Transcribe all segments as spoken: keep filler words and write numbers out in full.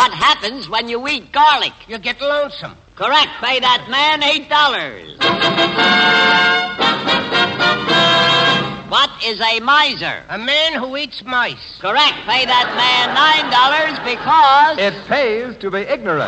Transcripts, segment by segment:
What happens when you eat garlic? You get lonesome. Correct. Pay that man eight dollars. What is a miser? A man who eats mice. Correct. Pay that man nine dollars because... It pays to be ignorant.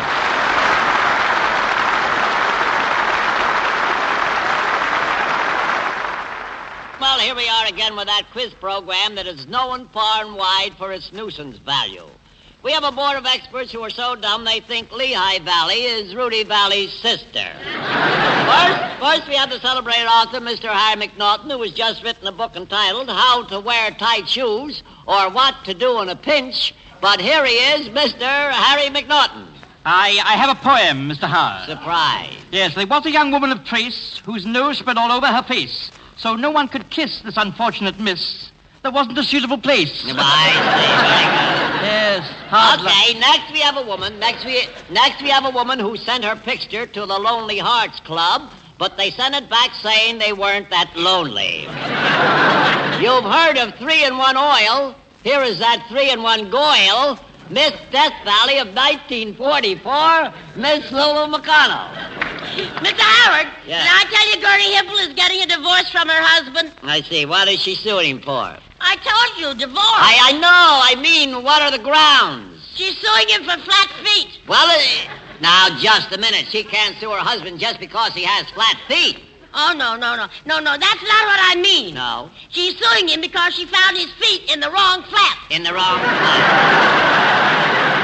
Well, here we are again with that quiz program that is known far and wide for its nuisance value. We have a board of experts who are so dumb they think Lehigh Valley is Rudy Valley's sister. First, first we have the celebrated author, Mister Harry McNaughton, who has just written a book entitled How to Wear Tight Shoes or What to Do in a Pinch. But here he is, Mister Harry McNaughton. I, I have a poem, Mister Howard. Surprise. Yes, there was a young woman of trace whose nose spread all over her face, so no one could kiss this unfortunate miss. There wasn't a suitable place. I see, very good. Yes, hard Okay, luck. next we have a woman. Next we next we have a woman who sent her picture to the Lonely Hearts Club, but they sent it back saying they weren't that lonely. You've heard of three-in-one oil. Here is that three-in-one goyle, Miss Death Valley of nineteen forty-four, Miss Lulu McConnell. Mister Howard, Yeah. did I tell you Gertie Hipple is getting a divorce from her husband? I see. What is she suing for? I told you, divorce. I, I know. I mean, what are the grounds? She's suing him for flat feet. Well, uh, now, just a minute. She can't sue her husband just because he has flat feet. Oh, no, no, no. No, no, that's not what I mean. No. She's suing him because she found his feet in the wrong flap. In the wrong place.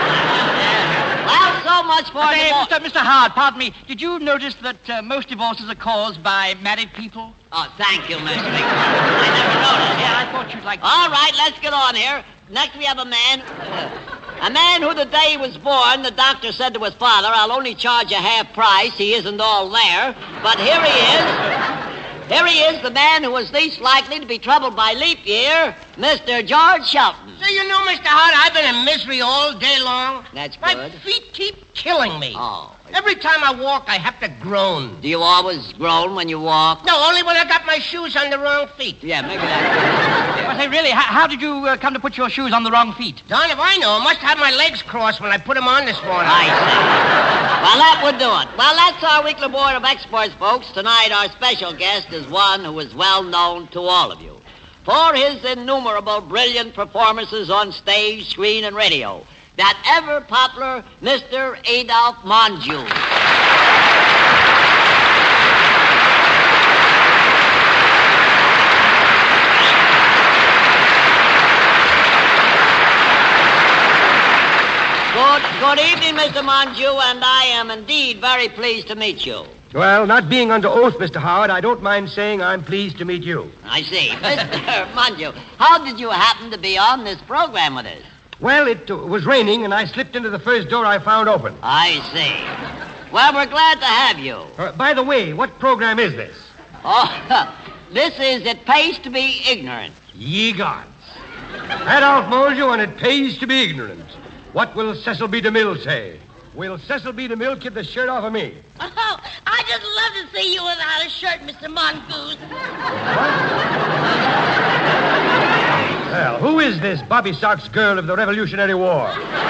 Well, so much for Hey, divorce. Mister Mister Howard, pardon me. Did you notice that uh, most divorces are caused by married people? Oh, thank you, Mister McConnell. I never noticed. Yeah, I Yeah. thought you'd like to. All right, let's get on here. Next, we have a man. A man who the day he was born, the doctor said to his father, I'll only charge you half price. He isn't all there. But here he is. Here he is, the man who is least likely to be troubled by leap year, Mister George Shelton. So you know, Mister Hart, I've been in misery all day long. That's My good. feet keep killing me. Oh. Every time I walk, I have to groan. Do you always groan when you walk? No, only when I got my shoes on the wrong feet. Yeah, maybe that. But say, really, how, how did you uh, come to put your shoes on the wrong feet? Don, if I know, I must have my legs crossed when I put them on this morning. I see. Well, that would do it. Well, that's our weekly board of experts, folks. Tonight, our special guest is one who is well known to all of you for his innumerable brilliant performances on stage, screen, and radio. That ever-popular Mister Adolph Monjou. Good, good evening, Mister Monjou, and I am indeed very pleased to meet you. Well, not being under oath, Mister Howard, I don't mind saying I'm pleased to meet you. I see. Mister Monjou, how did you happen to be on this program with us? Well, it uh, was raining, and I slipped into the first door I found open. I see. Well, we're glad to have you. Uh, by the way, what program is this? Oh, this is It Pays to Be Ignorant. Ye gods. Adolph Monjou, and it pays to be ignorant. What will Cecil B. DeMille say? Will Cecil B. DeMille kid the shirt off of me? Oh, I just love to see you without a shirt, Mister Mongoose. Well, who is this Bobby Sox girl of the Revolutionary War?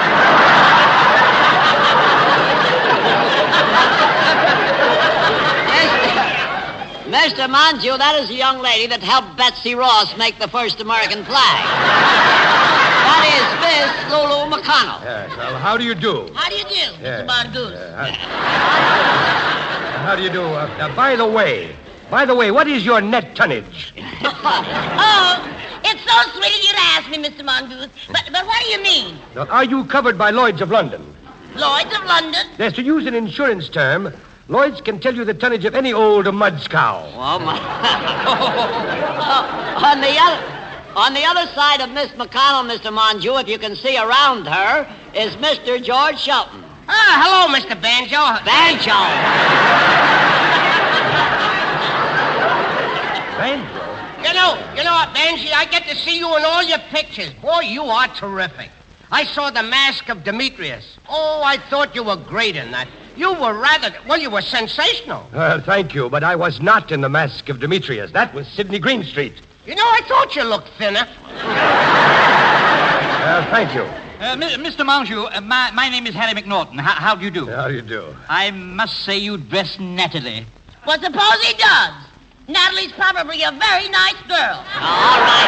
Mister Monjou, that is a young lady that helped Betsy Ross make the first American flag. That is Miss Lulu McConnell. Yes, well, how do you do? How do you do, Mister Yeah. Mongoose? Uh, how, how do you do? Uh, uh, by the way, by the way, what is your net tonnage? Oh, it's so sweet of you to ask me, Mister Mongoose. But, but what do you mean? Now, are you covered by Lloyd's of London? Lloyd's of London? Yes, to use an insurance term, Lloyd's can tell you the tonnage of any old mudscow. Oh, my. Oh, on the other... On the other side of Miss McConnell, Mister Monjou, if you can see around her, is Mister George Shelton. Ah, hello, Mister Banjo. Banjo. Banjo? You know, you know what, Banjo, I get to see you in all your pictures. Boy, you are terrific. I saw The Mask of Demetrius. Oh, I thought you were great in that. You were rather, well, you were sensational. Well, thank you, but I was not in The Mask of Demetrius. That was Sidney Greenstreet. You know, I thought you looked thinner. Well, thank you. Uh, Mi- Mister Montague, uh, my, my name is Harry McNaughton. How, how do you do? How do you do? I must say you dress nattily. Well, suppose he does. Natalie's probably a very nice girl. All right,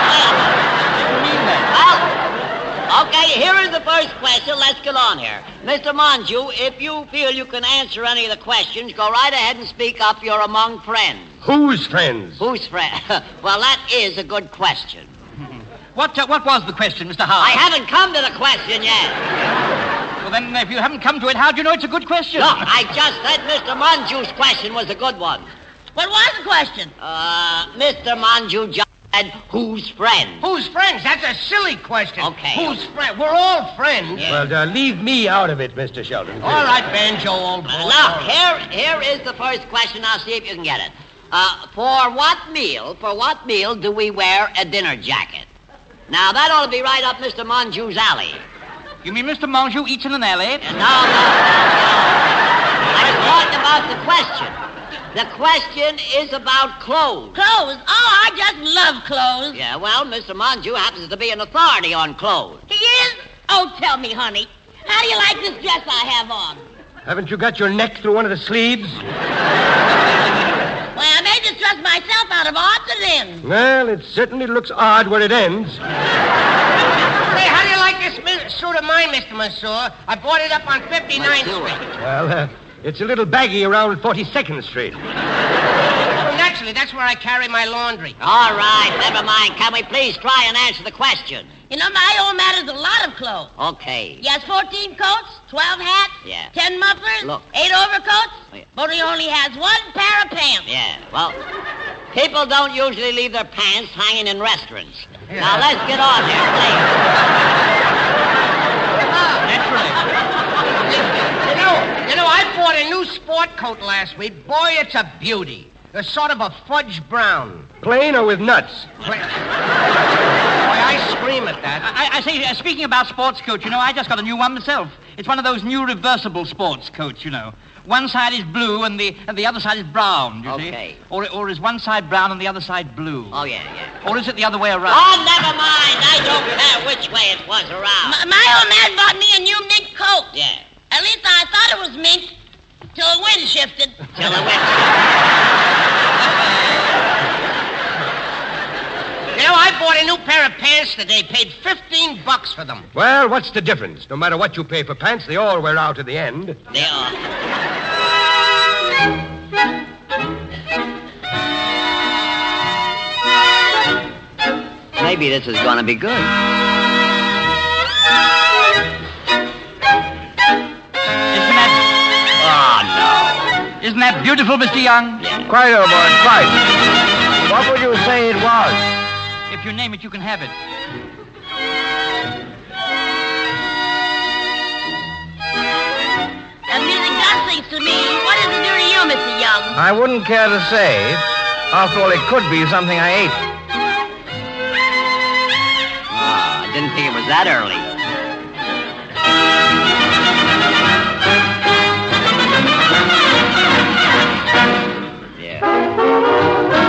well, okay, here is the first question. Let's get on here. Mister Montague, if you feel you can answer any of the questions, go right ahead and speak up. You're among friends. Whose friends? Who's friend? Well, that is a good question. What uh, what was the question, Mister Howard? I haven't come to the question yet. Well, then, if you haven't come to it, how do you know it's a good question? Look, I just said Mister Montague's question was a good one. What was the question? Uh, Mister Montague just said, who's friend? Who's friends? That's a silly question. Okay. Who's friend? We're all friends. Yeah. Well, uh, leave me out of it, Mister Sheldon. All right, Banjo, old boy. Uh, look, here, here is the first question. I'll see if you can get it. Uh, for what meal, for what meal do we wear a dinner jacket? Now, that ought to be right up Mister Montague's alley. You mean Mister Montague eats in an alley? Uh, no, no, no. I'm talking about the question. The question is about clothes. Clothes? Oh, I just love clothes. Yeah, well, Mister Montague happens to be an authority on clothes. He is? Oh, tell me, honey. How do you like this dress I have on? Haven't you got your neck through one of the sleeves? Well, I made this dress myself out of odds and ends. Well, it certainly looks odd where it ends. Say, how do you like this mi- suit of mine, Mister Mansour? I bought it up on fifty-ninth Let's do it. Street. Well, uh, it's a little baggy around forty-second Street. Well, naturally, that's where I carry my laundry. All right, never mind. Can we please try and answer the question? You know, my old man has a lot of clothes. Okay. He has fourteen coats, twelve hats, Yeah. ten mufflers, Look. eight overcoats, Oh, yeah. but he only has one pair of pants. Yeah, well, people don't usually leave their pants hanging in restaurants. Now, let's get on here, please. Naturally. You know, you know, I bought a new sport coat last week. Boy, it's a beauty. It's sort of a fudge brown. Plain or with nuts? Boy, I scream at that. I, I say, uh, speaking about sports coats, you know, I just got a new one myself. It's one of those new reversible sports coats, you know. One side is blue and the and the other side is brown, you Okay. see? Or, or is one side brown and the other side blue? Oh, yeah, yeah. Or is it the other way around? Oh, never mind. I don't care which way it was around. My, my old man bought me a new mink coat. Yeah. At least I thought it was mink till the wind shifted. Till the wind. You know, I bought a new pair of pants today. Paid fifteen bucks for them. Well, what's the difference? No matter what you pay for pants, they all wear out in the end. They are. Maybe this is going to be good. Isn't that, Oh, isn't that beautiful, Mister Young? no. Yeah. Quite, old boy, quite. What would you say it was? If you name it, you can have it. That music does things to me. What does it do to you, Mister Young? I wouldn't care to say. After all, it could be something I ate. Oh, I didn't think it was that early. Yeah.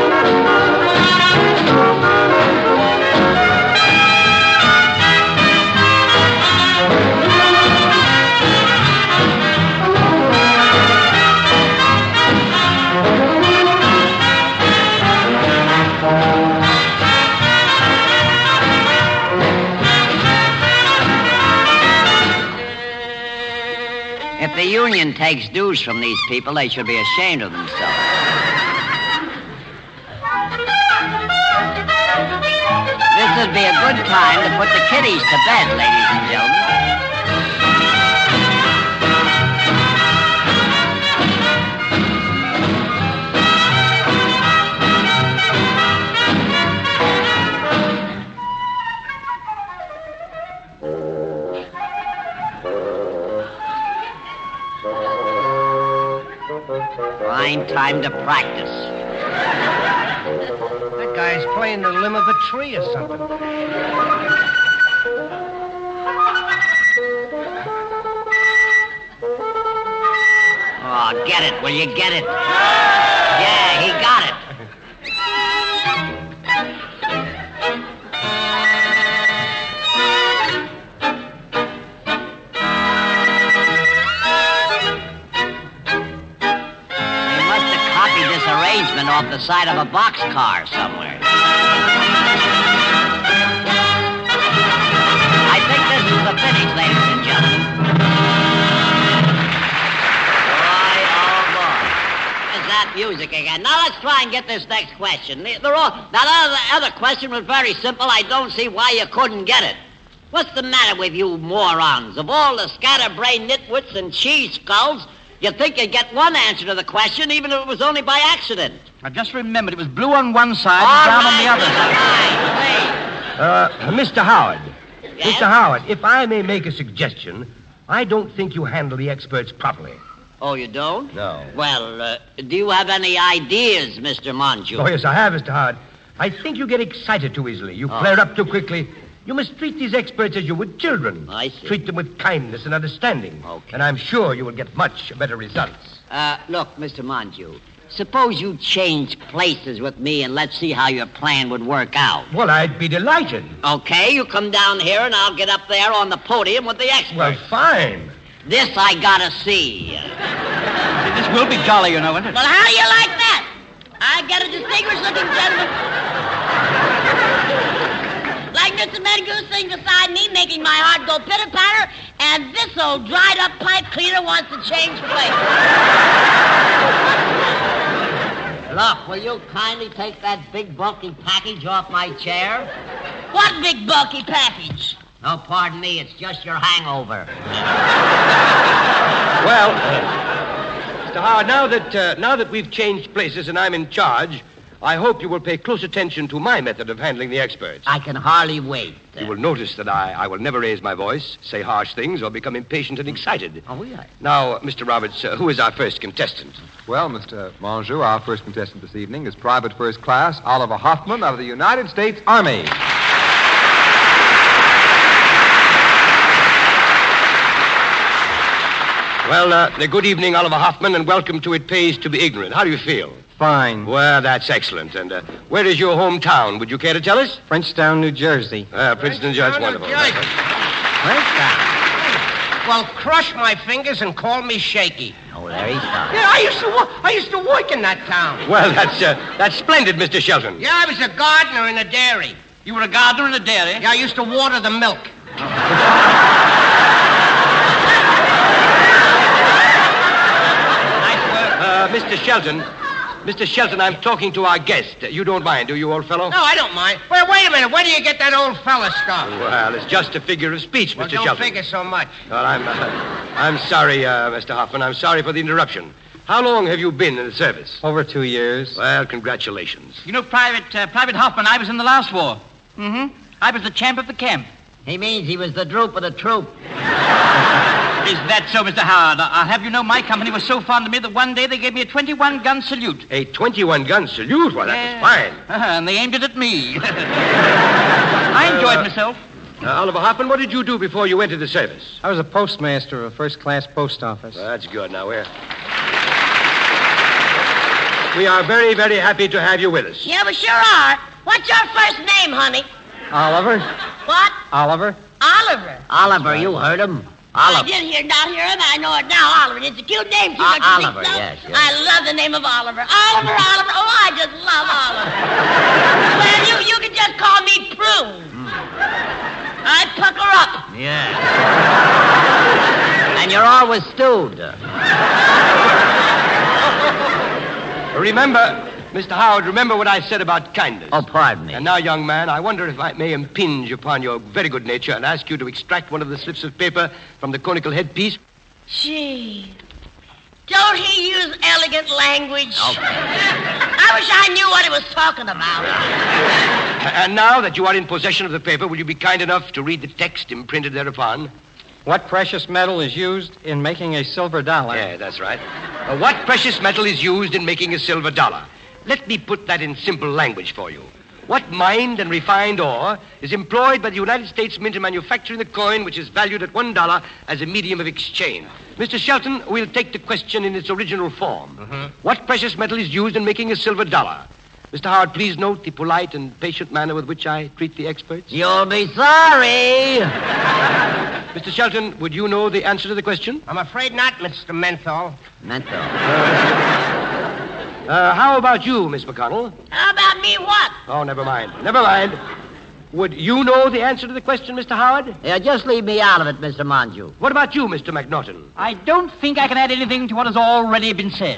If the union takes dues from these people, they should be ashamed of themselves. This would be a good time to put the kiddies to bed, ladies and gentlemen. Fine time to practice. That guy's playing the limb of a tree or something. Oh, get it. Will you get it? Yeah, he got it. off the side of a boxcar somewhere. I think this is the finish, ladies and gentlemen. Boy, oh boy. There's that music again. Now let's try and get this next question. They're all, now the other question was very simple. I don't see why you couldn't get it. What's the matter with you morons? Of all the scatterbrained nitwits and cheese skulls, you'd think you'd get one answer to the question, even if it was only by accident. I just remembered it was blue on one side All and brown right, on the other side. right, Uh, Mister Howard. Yes? Mister Howard, if I may make a suggestion, I don't think you handle the experts properly. Oh, you don't? No. Well, uh, do you have any ideas, Mister Monju? Oh, yes, I have, Mister Howard. I think you get excited too easily. You Oh. flare up too quickly. You must treat these experts as you would children. I see. Treat them with kindness and understanding. Okay. And I'm sure you will get much better results. Uh, look, Mister Monju, suppose you change places with me and let's see how your plan would work out. Well, I'd be delighted. Okay, you come down here and I'll get up there on the podium with the experts. Well, fine. This I gotta see. This will be jolly, you know, won't it? Well, how do you like that? I get a distinguished-looking gentleman like Mister Mongoose sitting beside me, making my heart go pitter-patter, and this old dried-up pipe cleaner wants to change places. Look, will you kindly take that big bulky package off my chair? What big bulky package? No, pardon me, it's just your hangover. Well, Mister Howard, now that, uh, now that we've changed places and I'm in charge, I hope you will pay close attention to my method of handling the experts. I can hardly wait. You will notice that I, I will never raise my voice, say harsh things, or become impatient and excited. Oh, we are. Now, Mister Roberts, uh, who is our first contestant? Well, Mister Monjou, our first contestant this evening is Private First Class Oliver Hoffman of the United States Army. Well, uh, good evening, Oliver Hoffman, and welcome to It Pays to Be Ignorant. How do you feel? Fine. Well, that's excellent. And uh, where is your hometown? Would you care to tell us? Frenchtown, New Jersey. Uh, Princeton, Judge, wonderful. Well, crush my fingers and call me Shaky. Oh, there he's done. Yeah, I used to wo- I used to work in that town. Well, that's uh, that's splendid, Mister Shelton. Yeah, I was a gardener in a dairy. You were a gardener in a dairy? Yeah, I used to water the milk. Uh, Mister Shelton, Mister Shelton, I'm talking to our guest. You don't mind, do you, old fellow? No, I don't mind. Well, wait a minute. Where do you get that old fella stuff? Well, it's just a figure of speech, Well, Mister don't Shelton. figure so much. Well, I'm, uh, I'm sorry, uh, Mister Hoffman. I'm sorry for the interruption. How long have you been in the service? Over two years. Well, congratulations. You know, Private uh, Private Hoffman, I was in the last war. Mm-hmm. I was the champ of the camp. He means he was the droop of the troop. Is that so, Mister Howard? I- I'll have you know my company was so fond of me that one day they gave me a twenty-one gun salute. A twenty-one gun salute? Well, that Yeah. was fine. Uh-huh, and they aimed it at me. I enjoyed myself. Uh, Oliver Hoffman, what did you do before you entered the service? I was a postmaster of a first-class post office. Well, that's good. Now, we're... We are very, very happy to have you with us. Yeah, we sure are. What's your first name, honey? Oliver? What? Oliver? Oliver. Oliver, you heard him. I Oliver. did hear, not hear him. I know it now, Oliver. It's a cute name, too. Uh, don't you think Oliver, so? yes, yes. I love the name of Oliver. Oliver, Oliver. Oh, I just love Oliver. Well, you, you can just call me Prune. I pucker up. Yeah. And you're always stewed. Remember, Mister Howard, remember what I said about kindness. Oh, pardon me. And now, young man, I wonder if I may impinge upon your very good nature and ask you to extract one of the slips of paper from the conical headpiece. Gee. Don't he use elegant language? Okay. I wish I knew what he was talking about. And now that you are in possession of the paper, will you be kind enough to read the text imprinted thereupon? What precious metal is used in making a silver dollar? Yeah, that's right. Uh, what precious metal is used in making a silver dollar? Let me put that in simple language for you. What mined and refined ore is employed by the United States Mint in manufacturing the coin which is valued at one dollar as a medium of exchange? Mister Shelton, we'll take the question in its original form. Mhm. What precious metal is used in making a silver dollar? Mister Howard, please note the polite and patient manner with which I treat the experts. You'll be sorry. Mister Shelton, would you know the answer to the question? I'm afraid not, Mister Menthol. Mental. Uh, how about you, Miss McConnell? How about me what? Oh, never mind. Never mind. Would you know the answer to the question, Mister Howard? Yeah, just leave me out of it, Mister Montague. What about you, Mister McNaughton? I don't think I can add anything to what has already been said.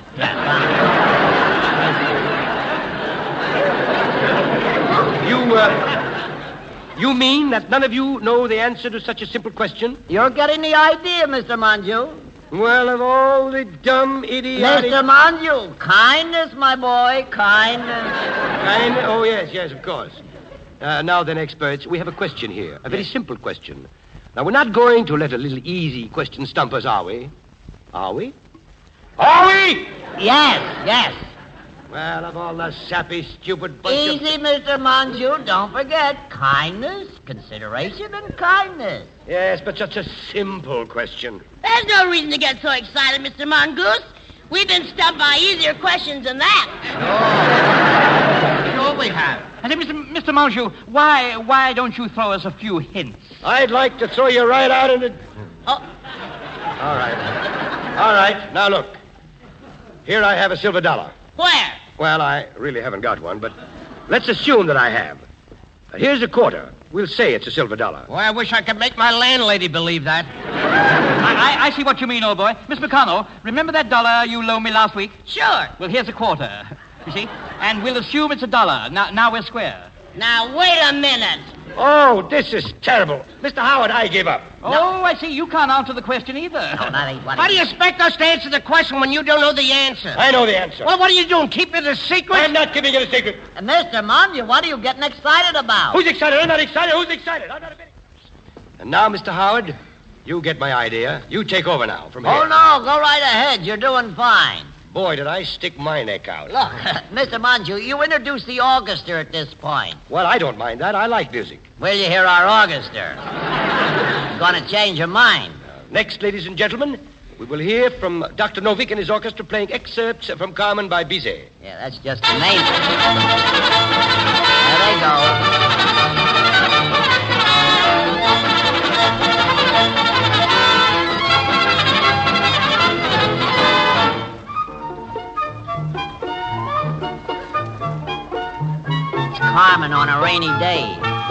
You, uh, you mean that none of you know the answer to such a simple question? You're getting the idea, Mister Montague. Well, of all the dumb, idiotic... Mister Montague, kindness, my boy, kindness. Kind... Oh, yes, yes, of course. Uh, now then, experts, we have a question here. A very simple question. Now, we're not going to let a little easy question stump us, are we? Are we? Are we? Yes, yes. Well, of all the sappy, stupid bunch Easy, of... Mister Montague. Don't forget kindness, consideration, and kindness. Yes, but such a simple question. There's no reason to get so excited, Mister Mongoose. We've been stumped by easier questions than that. Sure we have. And then, Mister Mister Montague, why why don't you throw us a few hints? I'd like to throw you right out into... Oh, All right. All right. Now, look. Here I have a silver dollar. where? Well, I really haven't got one, but let's assume that I have. Uh, Here's a quarter. We'll say it's a silver dollar. Boy, I wish I could make my landlady believe that. I, I, I see what you mean, old boy. Miss McConnell, remember that dollar you loaned me last week? Sure. Well, here's a quarter, you see? And we'll assume it's a dollar. Now, now we're square. Now, wait a minute. Oh, this is terrible. Mister Howard, I give up. Oh, I see. You can't answer the question either. No, that ain't what How it do you is. expect us to answer the question when you don't know the answer? I know the answer. Well, what are you doing? Keep it a secret? I'm not keeping it a secret. Uh, Mister Montague, what are you getting excited about? Who's excited? I'm not excited. Who's excited? I'm not a bit excited. And now, Mister Howard, you get my idea. You take over now from here. Oh, no, go right ahead. You're doing fine. Boy, did I stick my neck out. Look, Mister Montague, you introduce the orchestra at this point. Well, I don't mind that. I like music. Will you hear our orchestra? Gonna change your mind. Next, ladies and gentlemen, we will hear from Doctor Novick and his orchestra playing excerpts from Carmen by Bizet. Yeah, that's just amazing. There they go. It's Carmen on a rainy day.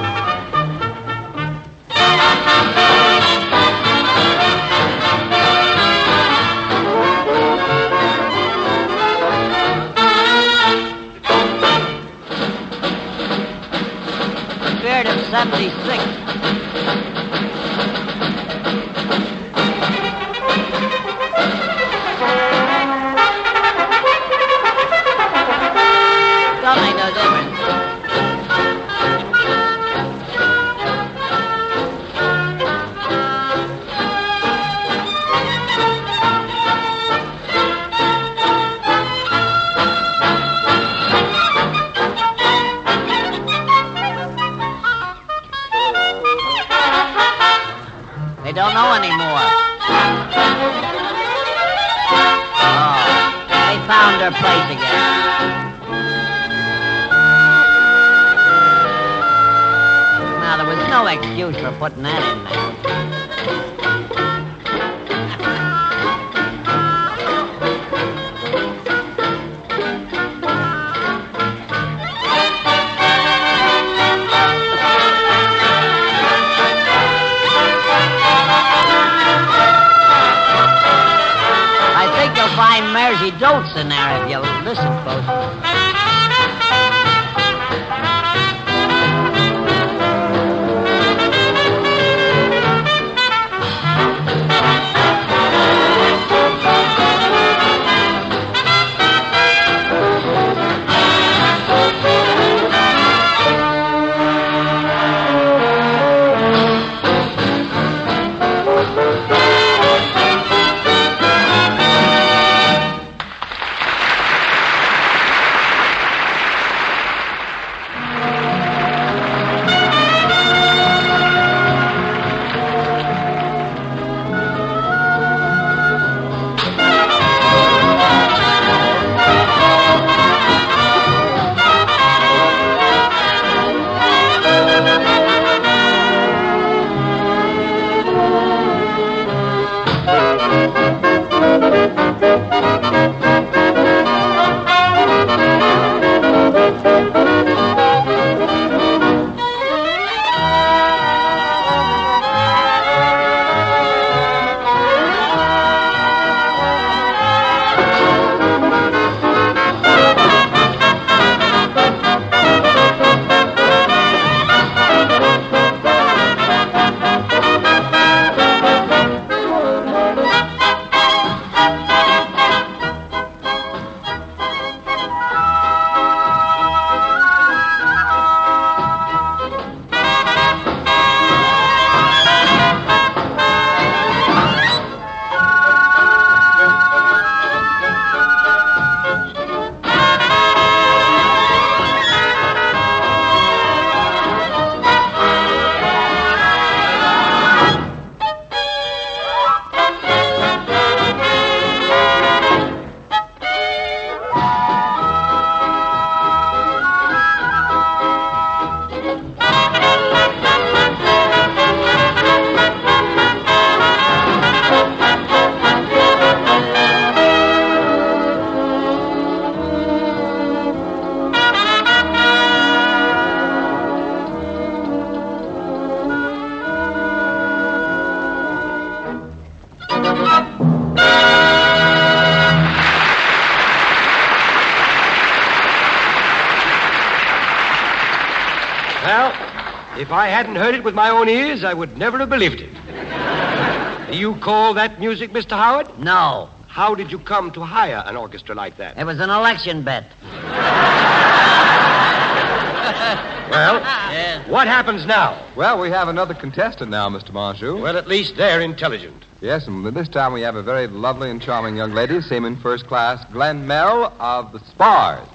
Spirit of seventy-six. Don't make no difference. They don't know anymore. Oh, they found their place again. Now, there was no excuse for putting that in there. I think you'll find Mersey Dotes in there if you listen closely. If I hadn't heard it with my own ears, I would never have believed it. Do you call that music, Mister Howard? No. How did you come to hire an orchestra like that? It was an election bet. Well, Yeah. what happens now? Well, we have another contestant now, Mister Monjou. Well, at least they're intelligent. Yes, and this time we have a very lovely and charming young lady, Seaman First Class Glenn Mell of the Spars.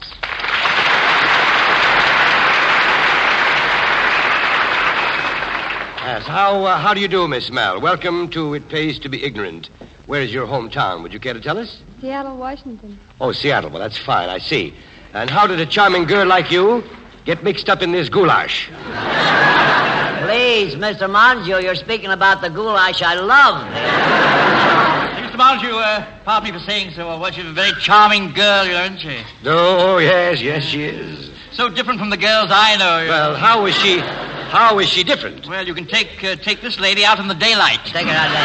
Yes, how, uh, how do you do, Miss Mel? Welcome to It Pays to Be Ignorant. Where is your hometown? Would you care to tell us? Seattle, Washington. Oh, Seattle. Well, that's fine. I see. And how did a charming girl like you get mixed up in this goulash? Please, Mister Monjou, you're speaking about the goulash I love. Mister Monjou, uh, pardon me for saying so. Well, she's a very charming girl, you know, isn't she? Oh, yes, yes, she is. So different from the girls I know. You Well, know. how is she... How is she different? Well, you can take uh, take this lady out in the daylight. Take her out there.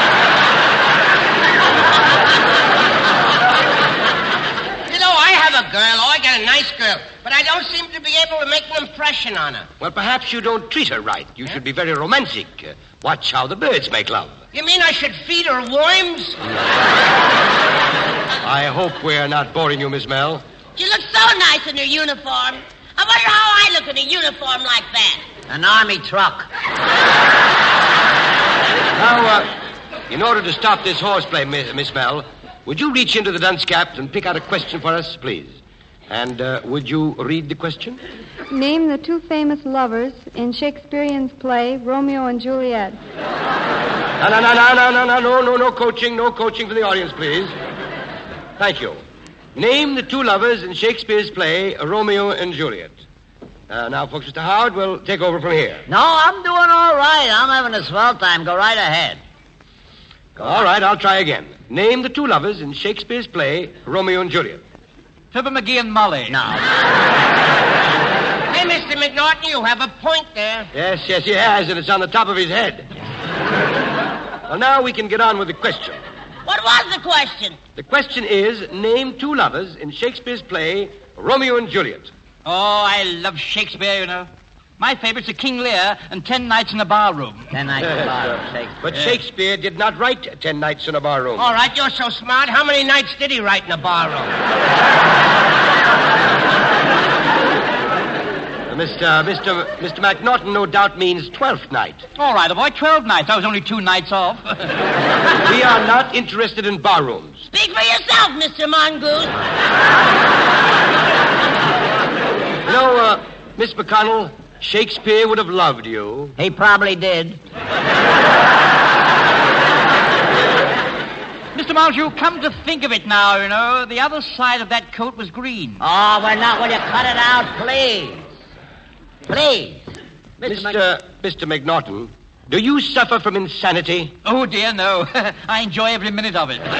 You know, I have a girl. Oh, I got a nice girl. But I don't seem to be able to make an impression on her. Well, perhaps you don't treat her right. You should be very romantic. Uh, watch how the birds make love. You mean I should feed her worms? I hope we're not boring you, Miss Mel. You look so nice in your uniform. I wonder how I look in a uniform like that. An army truck. Now, uh, in order to stop this horseplay, Miss, Miss Mel, would you reach into the dunce cap and pick out a question for us, please? And uh, would you read the question? Name the two famous lovers in Shakespearean's play Romeo and Juliet. No, no, no, no, no, no, no, no, no, no coaching, no coaching for the audience, please. Thank you. Name the two lovers in Shakespeare's play Romeo and Juliet. Uh, now, folks, Mister Howard will take over from here. No, I'm doing all right. I'm having a swell time. Go right ahead. All right, I'll try again. Name the two lovers in Shakespeare's play Romeo and Juliet. Fibber McGee and Molly. No. Hey, Mister McNaughton, you have a point there. Yes, yes, he has, and it's on the top of his head. Well, now we can get on with the question. What was the question? The question is, name two lovers in Shakespeare's play Romeo and Juliet. Oh, I love Shakespeare, you know. My favorite's a King Lear and Ten Nights in a Barroom. Ten nights Yes, of uh, Shakespeare. But Shakespeare did not write Ten Nights in a Barroom. All right, you're so smart. How many nights did he write in a barroom? Uh, Mister Mister Mister McNaughton no doubt means Twelfth Night. All right, boy, twelve nights. I was only two nights off. We are not interested in barrooms. Speak for yourself, Mister Mongoose. You know, uh, Miss McConnell, Shakespeare would have loved you. He probably did. Mister Monjou, come to think of it now, you know, the other side of that coat was green. Oh, we're not. Will you cut it out, please? Please. Mister Mister McNaughton, do you suffer from insanity? Oh, dear, no. I enjoy every minute of it.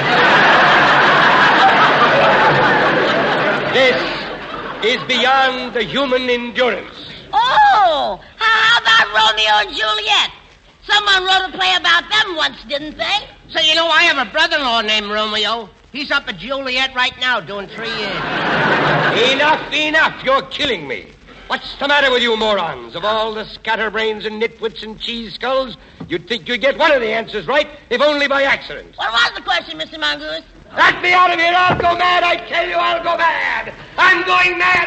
This is beyond the human endurance. Oh, how about Romeo and Juliet? Someone wrote a play about them once, didn't they? So, you know, I have a brother-in-law named Romeo. He's up at Juliet right now doing three years. Enough, enough. You're killing me. What's the matter with you morons? Of all the scatterbrains and nitwits and cheese skulls, you'd think you'd get one of the answers right, if only by accident. What was the question, Mister Mongoose? Let me out of here. I'll go mad. I tell you, I'll go mad. I'm going mad.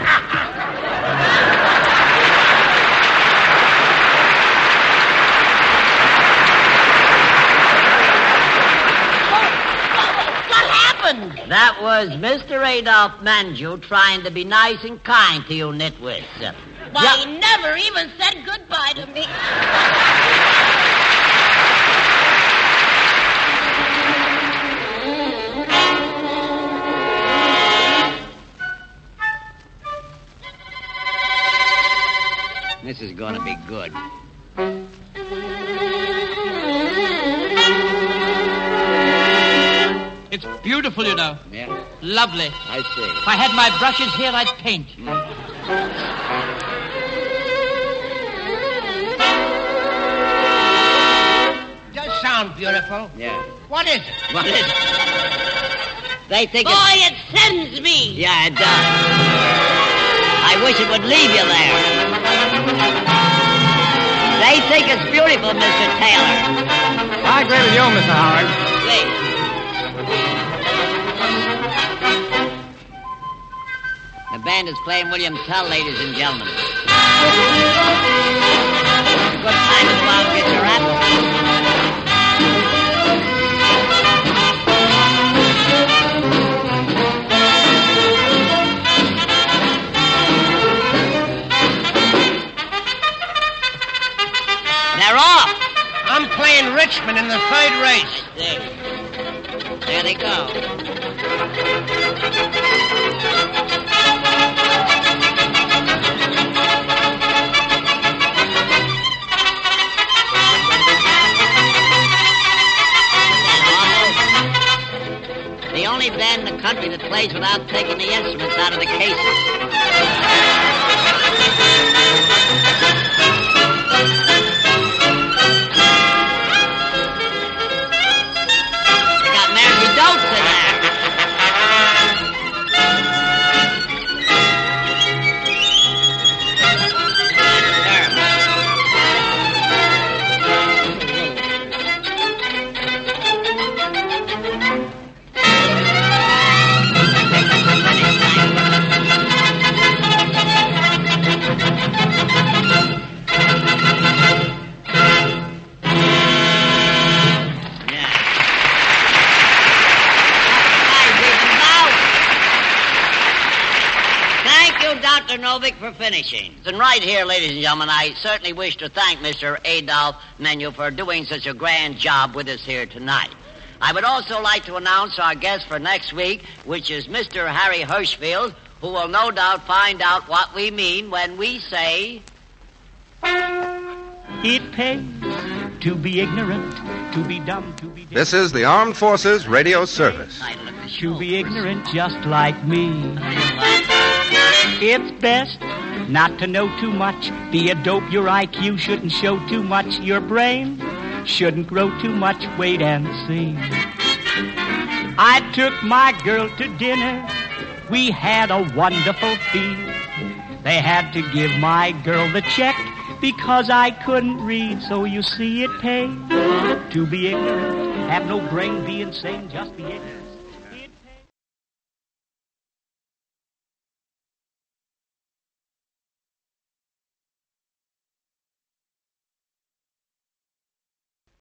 What happened? That was Mister Adolph Manjou trying to be nice and kind to you nitwits. Why, Yeah. he never even said goodbye to me. This is going to be good. It's beautiful, you know. Yeah, Lovely. I see. If I had my brushes here, I'd paint. Does sound beautiful. Yeah. What is it? What is it? They think Boy, it's... it sends me. Yeah, it does. I wish it would leave you there. think it's beautiful, Mister Taylor. I agree with you, Mister Howard. Please. The band is playing William Tell, ladies and gentlemen. It's a good time to go out and get your apple. They're off. I'm playing Richmond in the third race. There. There they go. The only band in the country that plays without taking the instruments out of the cases. Novick for finishing. And right here, ladies and gentlemen, I certainly wish to thank Mister Adolph Menu for doing such a grand job with us here tonight. I would also like to announce our guest for next week, which is Mister Harry Hirschfield, who will no doubt find out what we mean when we say... It pays to be ignorant, to be dumb, to be... This is the Armed Forces Radio Service. To be ignorant just like me. It's best not to know too much. Be a dope, your I Q shouldn't show too much. Your brain shouldn't grow too much. Wait and see. I took my girl to dinner. We had a wonderful feast. They had to give my girl the check because I couldn't read. So you see it pays to be ignorant. Have no brain, be insane, just be ignorant.